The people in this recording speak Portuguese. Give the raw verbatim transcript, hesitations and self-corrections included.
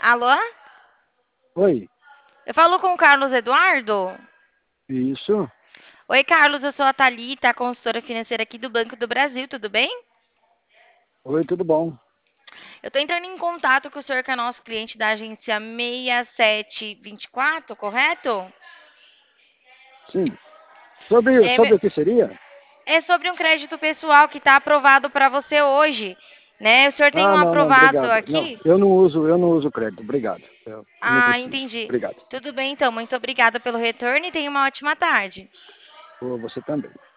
Alô? Oi, Eu falo com o Carlos Eduardo? isso. Oi, Carlos, eu sou a Thalita, consultora financeira aqui do Banco do Brasil, tudo bem? Oi, tudo bom? Eu estou entrando em contato com o senhor, que é nosso cliente da agência seis sete dois quatro, correto? Sim. Sobre, É, me- sobre o que seria? é sobre um crédito pessoal que está aprovado para você hoje, né? O senhor tem um Ah, não, não, aprovado obrigado. Não, aqui? eu não uso, eu não uso crédito, obrigado. Eu, eu não Ah, preciso. entendi. Obrigado. Tudo bem, então. Muito obrigada pelo retorno e tenha uma ótima tarde. Por você também.